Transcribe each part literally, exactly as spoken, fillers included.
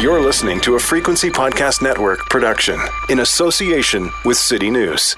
You're listening to a Frequency Podcast Network production in association with City News.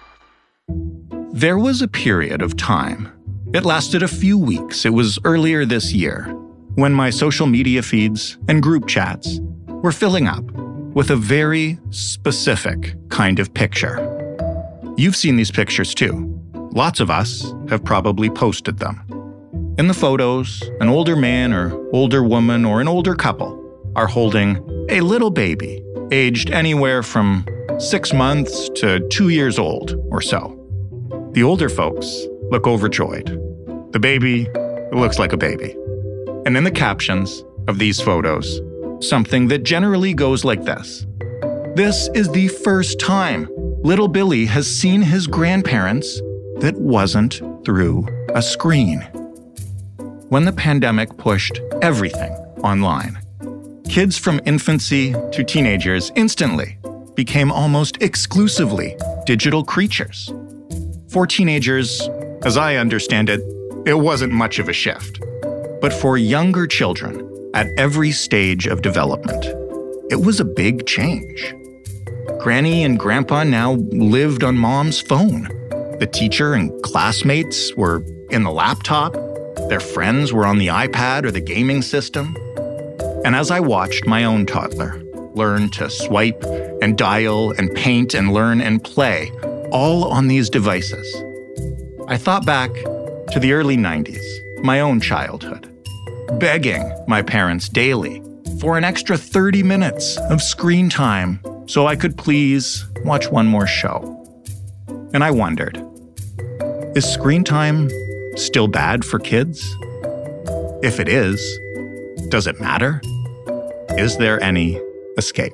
There was a period of time. It lasted a few weeks. It was earlier this year when my social media feeds and group chats were filling up with a very specific kind of picture. You've seen these pictures too. Lots of us have probably posted them. In the photos, an older man or older woman or an older couple are holding a little baby, aged anywhere from six months to two years old or so. The older folks look overjoyed. The baby looks like a baby. And in the captions of these photos, something that generally goes like this. This is the first time little Billy has seen his grandparents that wasn't through a screen. When the pandemic pushed everything online, kids from infancy to teenagers instantly became almost exclusively digital creatures. For teenagers, as I understand it, it wasn't much of a shift. But for younger children at every stage of development, it was a big change. Granny and Grandpa now lived on Mom's phone. The teacher and classmates were in the laptop. Their friends were on the iPad or the gaming system. And as I watched my own toddler learn to swipe and dial and paint and learn and play, all on these devices, I thought back to the early nineties, my own childhood, begging my parents daily for an extra thirty minutes of screen time so I could please watch one more show. And I wondered, is screen time still bad for kids? If it is, does it matter? Is there any escape?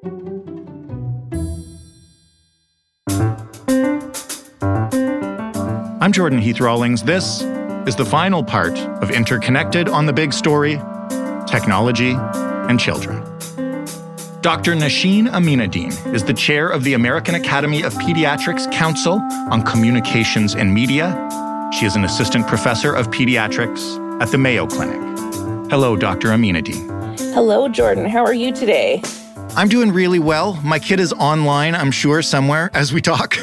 I'm Jordan Heath Rawlings. This is the final part of Interconnected on the Big Story, Technology and Children. Doctor Nosheen Aminuddin is the chair of the American Academy of Pediatrics Council on Communications and Media. She is an assistant professor of pediatrics at the Mayo Clinic. Hello, Doctor Aminuddin. Hello, Jordan. How are you today? I'm doing really well. My kid is online, I'm sure, somewhere as we talk.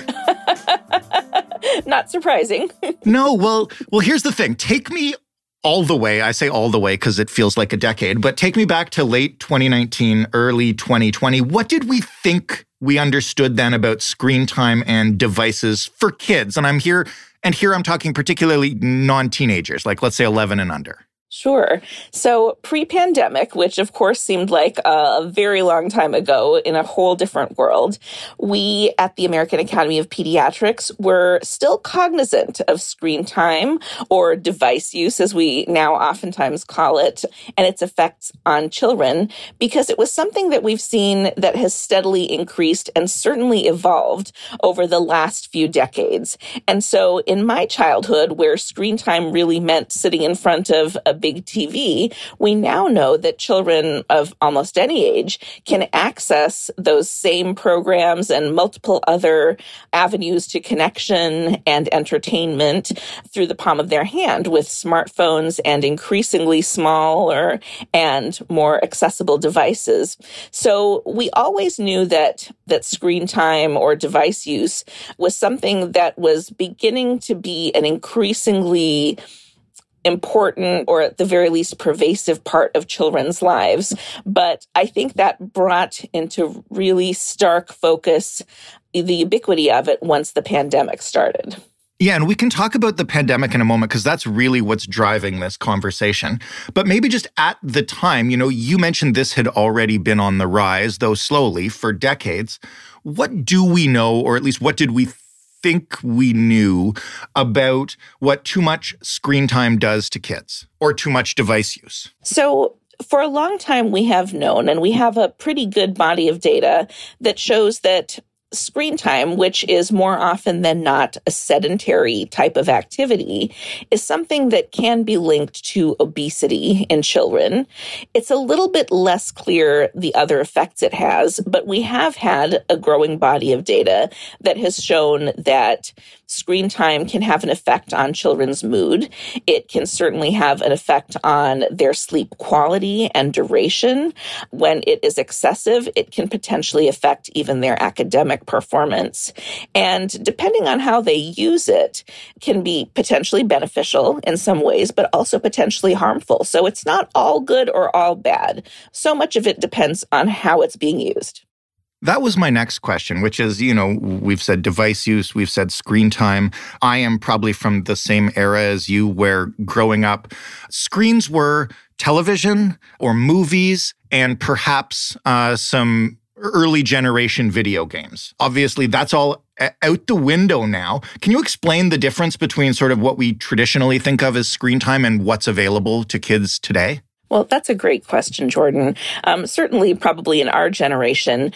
Not surprising. No, well, well, here's the thing. Take me all the way. I say all the way because it feels like a decade, but take me back to late twenty nineteen, early twenty twenty. What did we think we understood then about screen time and devices for kids? And I'm here, and here I'm talking particularly non-teenagers, like let's say eleven and under. Sure. So pre-pandemic, which of course seemed like a very long time ago in a whole different world, we at the American Academy of Pediatrics were still cognizant of screen time or device use, as we now oftentimes call it, and its effects on children, because it was something that we've seen that has steadily increased and certainly evolved over the last few decades. And so in my childhood, where screen time really meant sitting in front of a big T V, we now know that children of almost any age can access those same programs and multiple other avenues to connection and entertainment through the palm of their hand with smartphones and increasingly smaller and more accessible devices. So we always knew that that screen time or device use was something that was beginning to be an increasingly important, or at the very least pervasive, part of children's lives. But I think that brought into really stark focus the ubiquity of it once the pandemic started. Yeah, and we can talk about the pandemic in a moment because that's really what's driving this conversation. But maybe just at the time, you know, you mentioned this had already been on the rise, though slowly, for decades. What do we know, or at least what did we think we knew about what too much screen time does to kids or too much device use? So for a long time, we have known, and we have a pretty good body of data that shows that screen time, which is more often than not a sedentary type of activity, is something that can be linked to obesity in children. It's a little bit less clear the other effects it has, but we have had a growing body of data that has shown that screen time can have an effect on children's mood. It can certainly have an effect on their sleep quality and duration. When it is excessive, it can potentially affect even their academic performance. And depending on how they use it, can be potentially beneficial in some ways, but also potentially harmful. So it's not all good or all bad. So much of it depends on how it's being used. That was my next question, which is, you know, we've said device use, we've said screen time. I am probably from the same era as you, where growing up, screens were television or movies and perhaps uh, some early generation video games. Obviously, that's all out the window now. Can you explain the difference between sort of what we traditionally think of as screen time and what's available to kids today? Well, that's a great question, Jordan. Um, certainly, probably in our generation,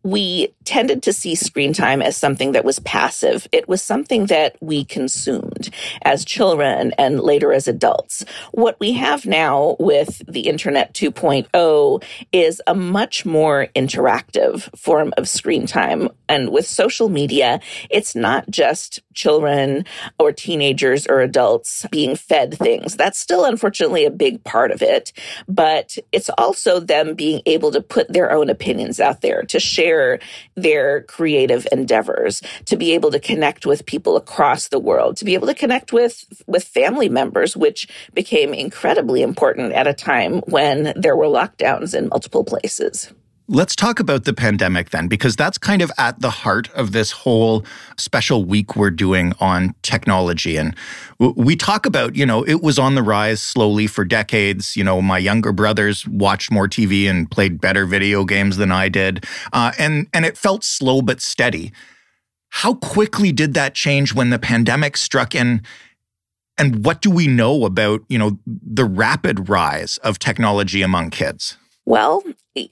we tended to see screen time as something that was passive. It was something that we consumed as children and later as adults. What we have now with the Internet two point oh is a much more interactive form of screen time. And with social media, it's not just children or teenagers or adults being fed things. That's still, unfortunately, a big part of it. But it's also them being able to put their own opinions out there, to share their creative endeavors, to be able to connect with people across the world, to be able to connect with, with family members, which became incredibly important at a time when there were lockdowns in multiple places. Let's talk about the pandemic then, because that's kind of at the heart of this whole special week we're doing on technology. And we talk about, you know, it was on the rise slowly for decades. You know, my younger brothers watched more T V and played better video games than I did. Uh, and, and it felt slow but steady. How quickly did that change when the pandemic struck in? And what do we know about, you know, the rapid rise of technology among kids? Well,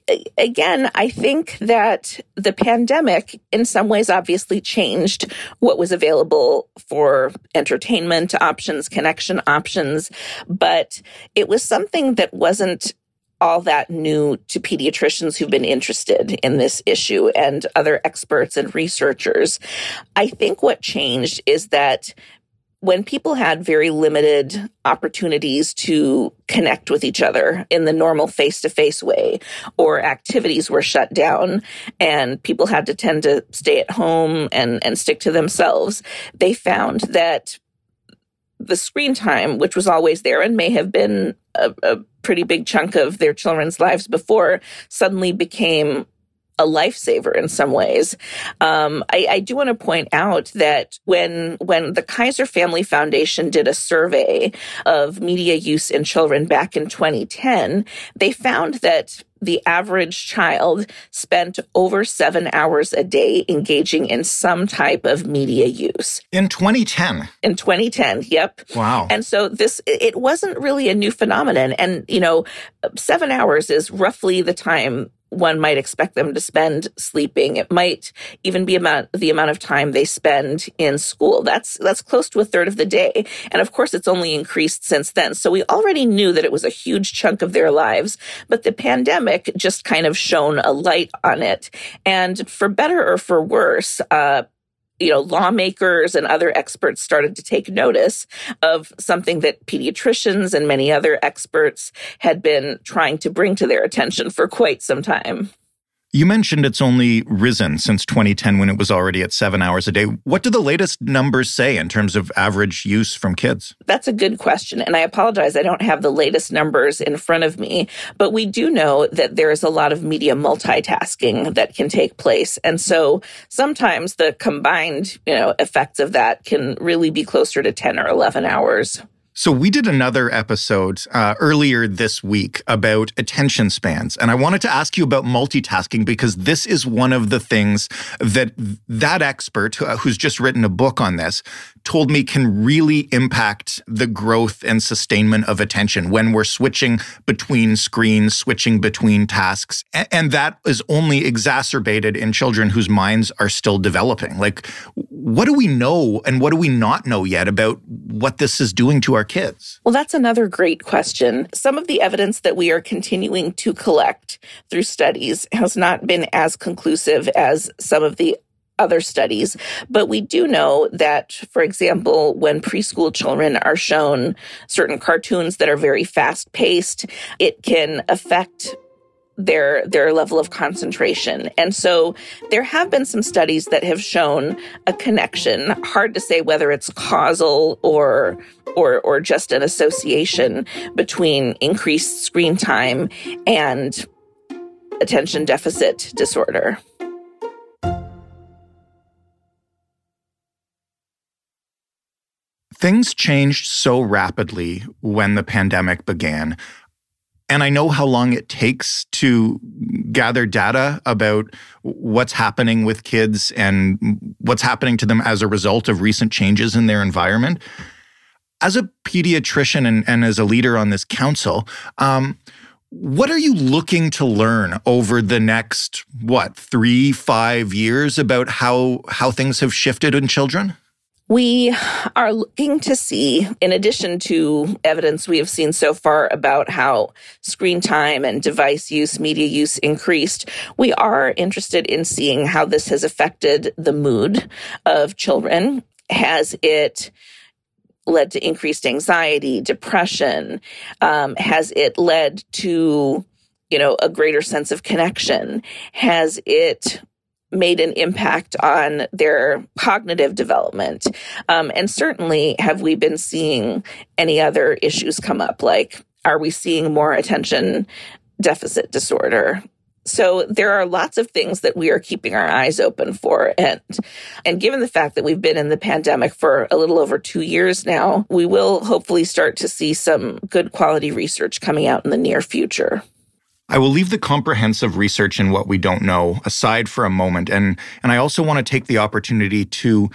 again, I think that the pandemic in some ways obviously changed what was available for entertainment options, connection options, but it was something that wasn't all that new to pediatricians who've been interested in this issue and other experts and researchers. I think what changed is that when people had very limited opportunities to connect with each other in the normal face-to-face way, or activities were shut down and people had to tend to stay at home and, and stick to themselves, they found that the screen time, which was always there and may have been a, a pretty big chunk of their children's lives before, suddenly became a lifesaver in some ways. Um, I, I do want to point out that when when the Kaiser Family Foundation did a survey of media use in children back in twenty ten, they found that the average child spent over seven hours a day engaging in some type of media use. In twenty ten? In twenty ten, yep. Wow. And so this, it wasn't really a new phenomenon. And, you know, seven hours is roughly the time one might expect them to spend sleeping. It might even be amount, the amount of time they spend in school. That's that's close to a third of the day. And of course, it's only increased since then. So we already knew that it was a huge chunk of their lives. But the pandemic just kind of shone a light on it. And for better or for worse, uh, you know, lawmakers and other experts started to take notice of something that pediatricians and many other experts had been trying to bring to their attention for quite some time. You mentioned it's only risen since twenty ten when it was already at seven hours a day. What do the latest numbers say in terms of average use from kids? That's a good question. And I apologize, I don't have the latest numbers in front of me. But we do know that there is a lot of media multitasking that can take place. And so sometimes the combined, you know, effects of that can really be closer to ten or eleven hours. So we did another episode uh, earlier this week about attention spans. And I wanted to ask you about multitasking because this is one of the things that that expert who's just written a book on this told me can really impact the growth and sustainment of attention when we're switching between screens, switching between tasks. And that is only exacerbated in children whose minds are still developing. Like, what do we know and what do we not know yet about what this is doing to our kids? Well, that's another great question. Some of the evidence that we are continuing to collect through studies has not been as conclusive as some of the other studies. But we do know that, for example, when preschool children are shown certain cartoons that are very fast-paced, it can affect their their level of concentration. And so there have been some studies that have shown a connection. Hard to say whether it's causal or or or just an association between increased screen time and attention deficit disorder. Things changed so rapidly when the pandemic began. And I know how long it takes to gather data about what's happening with kids and what's happening to them as a result of recent changes in their environment. As a pediatrician and, and as a leader on this council, um, what are you looking to learn over the next, what, three, five years about how how things have shifted in children? We are looking to see, in addition to evidence we have seen so far about how screen time and device use, media use increased, we are interested in seeing how this has affected the mood of children. Has it led to increased anxiety, depression? Um, has it led to, you know, a greater sense of connection? Has it made an impact on their cognitive development? Um, and certainly, have we been seeing any other issues come up? Like, are we seeing more attention deficit disorder? So there are lots of things that we are keeping our eyes open for. And, and given the fact that we've been in the pandemic for a little over two years now, we will hopefully start to see some good quality research coming out in the near future. I will leave the comprehensive research and what we don't know aside for a moment. And, and I also want to take the opportunity to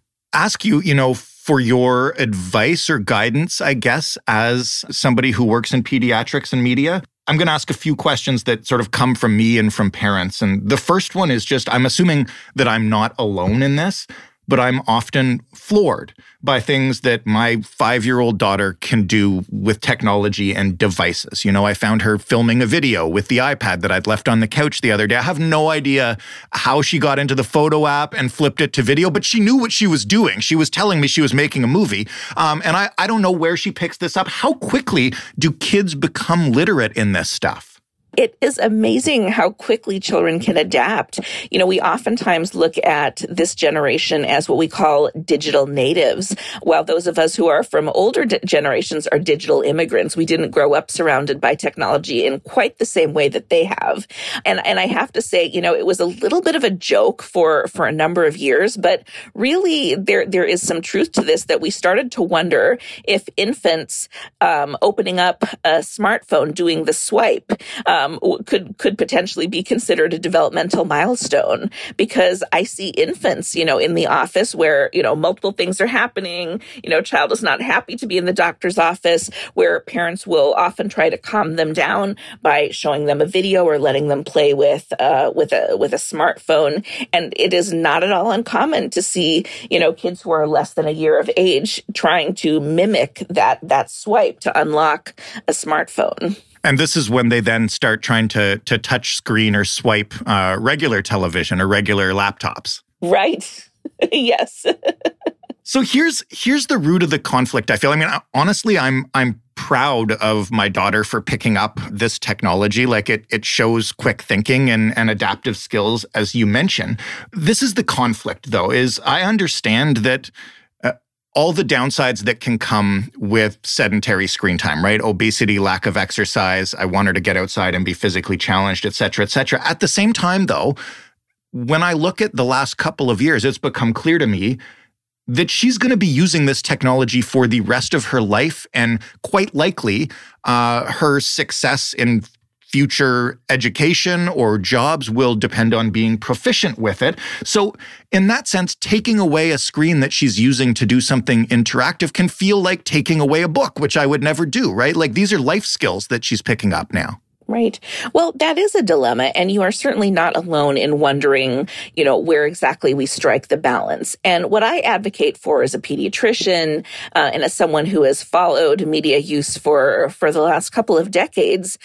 ask you, you know, for your advice or guidance, I guess, as somebody who works in pediatrics and media. I'm going to ask a few questions that sort of come from me and from parents. And the first one is just, I'm assuming that I'm not alone in this, but I'm often floored by things that my five-year-old daughter can do with technology and devices. You know, I found her filming a video with the iPad that I'd left on the couch the other day. I have no idea how she got into the photo app and flipped it to video, but she knew what she was doing. She was telling me she was making a movie. Um, and I, I don't know where she picks this up. How quickly do kids become literate in this stuff? It is amazing how quickly children can adapt. You know, we oftentimes look at this generation as what we call digital natives, while those of us who are from older d- generations are digital immigrants. We didn't grow up surrounded by technology in quite the same way that they have. And and I have to say, you know, it was a little bit of a joke for, for a number of years, but really there there is some truth to this, that we started to wonder if infants um, opening up a smartphone, doing the swipe, um, Um, could could potentially be considered a developmental milestone, because I see infants, you know, in the office where, you know, multiple things are happening. You know, child is not happy to be in the doctor's office, where parents will often try to calm them down by showing them a video or letting them play with uh, with a with a smartphone. And it is not at all uncommon to see, you know, kids who are less than a year of age trying to mimic that that swipe to unlock a smartphone. And this is when they then start trying to to touch screen or swipe uh, regular television or regular laptops. Right. Yes. So here's here's the root of the conflict, I feel. I mean, honestly, I'm I'm proud of my daughter for picking up this technology. Like, it it shows quick thinking and, and adaptive skills, as you mentioned. This is the conflict, though, is I understand that all the downsides that can come with sedentary screen time, right? Obesity, lack of exercise. I want her to get outside and be physically challenged, et cetera, et cetera. At the same time, though, when I look at the last couple of years, it's become clear to me that she's going to be using this technology for the rest of her life, and quite likely uh, her success in future education or jobs will depend on being proficient with it. So in that sense, taking away a screen that she's using to do something interactive can feel like taking away a book, which I would never do, right? Like, these are life skills that she's picking up now. Right. Well, that is a dilemma, and you are certainly not alone in wondering, you know, where exactly we strike the balance. And what I advocate for as a pediatrician uh, and as someone who has followed media use for, for the last couple of decades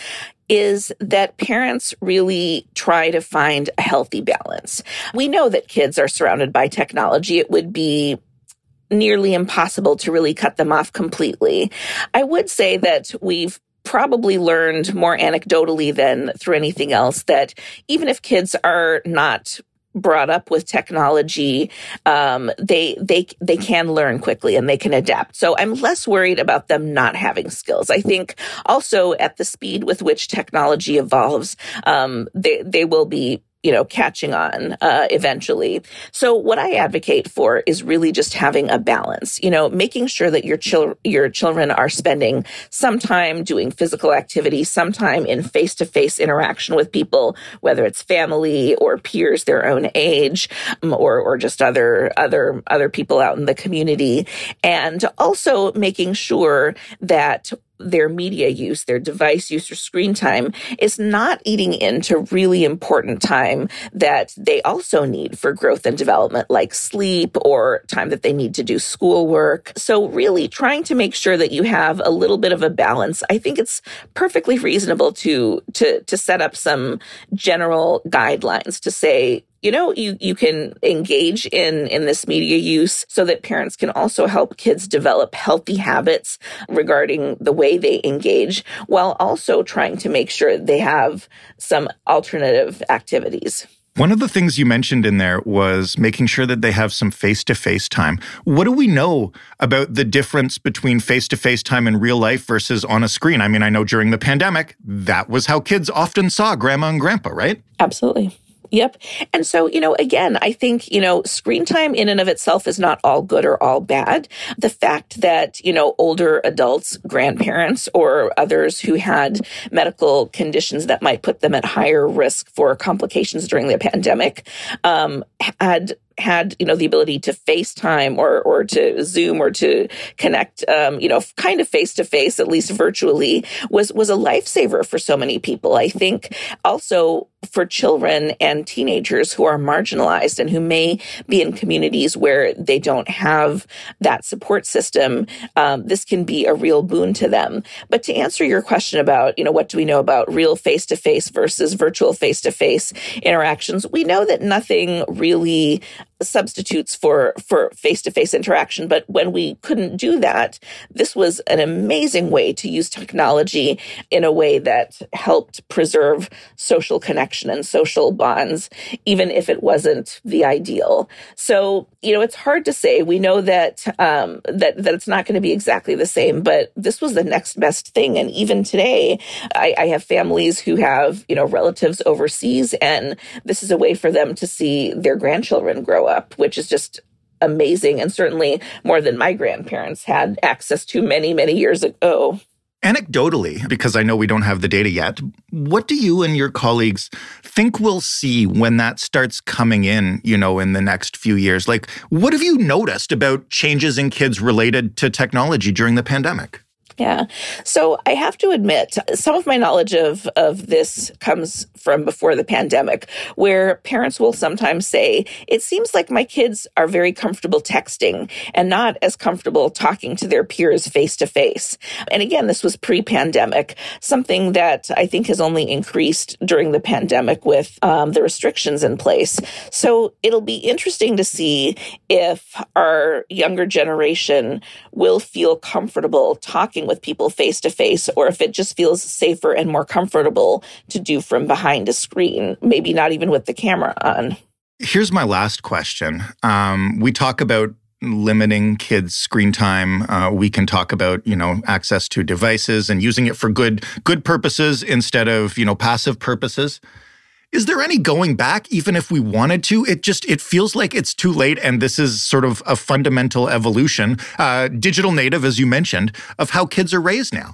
is that parents really try to find a healthy balance. We know that kids are surrounded by technology. It would be nearly impossible to really cut them off completely. I would say that we've probably learned more anecdotally than through anything else that even if kids are not brought up with technology, um, they they they can learn quickly and they can adapt. So I'm less worried about them not having skills. I think also at the speed with which technology evolves, um, they they will be you know, catching on uh, eventually. So what I advocate for is really just having a balance, you know, making sure that your chil- your children are spending some time doing physical activity, some time in face-to-face interaction with people, whether it's family or peers their own age, um, or or just other other other people out in the community, and also making sure that their media use, their device use or screen time is not eating into really important time that they also need for growth and development, like sleep or time that they need to do schoolwork. So really trying to make sure that you have a little bit of a balance. I think it's perfectly reasonable to, to, to set up some general guidelines to say, you know, you, you can engage in, in this media use so that parents can also help kids develop healthy habits regarding the way they engage, while also trying to make sure they have some alternative activities. One of the things you mentioned in there was making sure that they have some face-to-face time. What do we know about the difference between face-to-face time in real life versus on a screen? I mean, I know during the pandemic, that was how kids often saw grandma and grandpa, right? Absolutely. Yep. And so, you know, again, I think, you know, screen time in and of itself is not all good or all bad. The fact that, you know, older adults, grandparents, or others who had medical conditions that might put them at higher risk for complications during the pandemic, um, had had, you know, the ability to FaceTime or or to Zoom or to connect, um, you know, kind of face to face, at least virtually, was was a lifesaver for so many people. I think also for children and teenagers who are marginalized and who may be in communities where they don't have that support system, um, this can be a real boon to them. But to answer your question about, you know, what do we know about real face-to-face versus virtual face-to-face interactions, we know that nothing really substitutes for, for face-to-face interaction. But when we couldn't do that, this was an amazing way to use technology in a way that helped preserve social connection and social bonds, even if it wasn't the ideal. So, you know, it's hard to say. We know that um, that that it's not going to be exactly the same, but this was the next best thing. And even today, I, I have families who have, you know, relatives overseas, and this is a way for them to see their grandchildren grow up, which is just amazing, and certainly more than my grandparents had access to many, many years ago. Anecdotally, because I know we don't have the data yet, what do you and your colleagues think we'll see when that starts coming in, you know, in the next few years? Like, what have you noticed about changes in kids related to technology during the pandemic? Yeah. So I have to admit, some of my knowledge of, of this comes from before the pandemic, where parents will sometimes say, it seems like my kids are very comfortable texting and not as comfortable talking to their peers face to face. And again, this was pre-pandemic, something that I think has only increased during the pandemic with um, the restrictions in place. So it'll be interesting to see if our younger generation will feel comfortable talking with people face to face, or if it just feels safer and more comfortable to do from behind a screen, maybe not even with the camera on. Here's my last question. Um, we talk about limiting kids' screen time. Uh, we can talk about, you know, access to devices and using it for good good purposes instead of, you know, passive purposes. Is there any going back, even if we wanted to? It just, it feels like it's too late, and this is sort of a fundamental evolution, uh, digital native, as you mentioned, of how kids are raised now.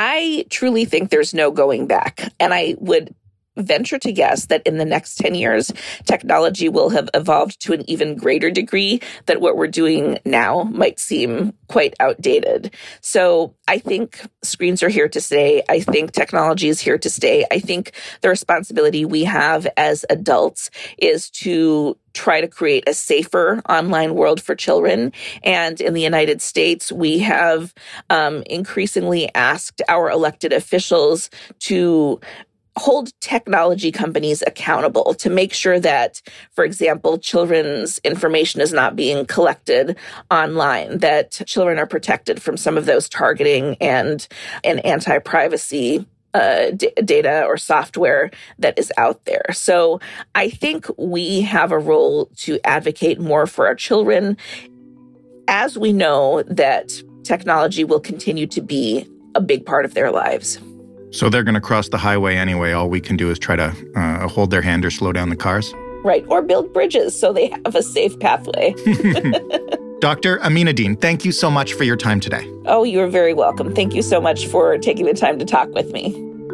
I truly think there's no going back. And I would venture to guess that in the next ten years, technology will have evolved to an even greater degree that what we're doing now might seem quite outdated. So I think screens are here to stay. I think technology is here to stay. I think the responsibility we have as adults is to try to create a safer online world for children. And in the United States, we have um, increasingly asked our elected officials to hold technology companies accountable to make sure that, for example, children's information is not being collected online, that children are protected from some of those targeting and, and anti-privacy uh, d- data or software that is out there. So I think we have a role to advocate more for our children, as we know that technology will continue to be a big part of their lives. So they're going to cross the highway anyway. All we can do is try to uh, hold their hand or slow down the cars? Right, or build bridges so they have a safe pathway. Doctor Aminuddin, thank you so much for your time today. Oh, you're very welcome. Thank you so much for taking the time to talk with me.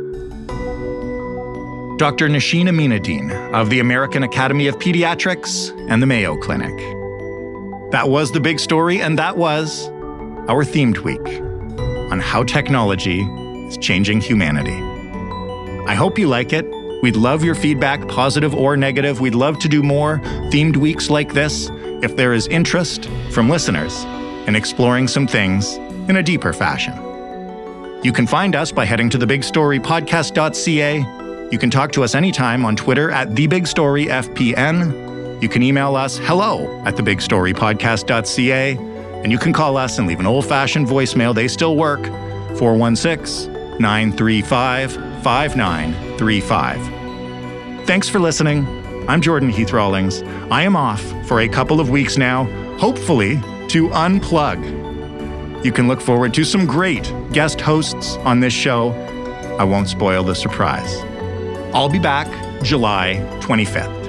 Doctor Nosheen Aminuddin of the American Academy of Pediatrics and the Mayo Clinic. That was The Big Story, and that was our themed week on how technology is changing humanity. I hope you like it. We'd love your feedback, positive or negative. We'd love to do more themed weeks like this if there is interest from listeners in exploring some things in a deeper fashion. You can find us by heading to the big story podcast dot c a. You can talk to us anytime on Twitter at the big story f p n. You can email us hello at the big story podcast dot c a. And you can call us and leave an old-fashioned voicemail. They still work. four one six, nine three five, five nine three five. Thanks for listening. I'm Jordan Heath Rawlings. I am off for a couple of weeks now, hopefully to unplug. You can look forward to some great guest hosts on this show. I won't spoil the surprise. I'll be back July twenty-fifth.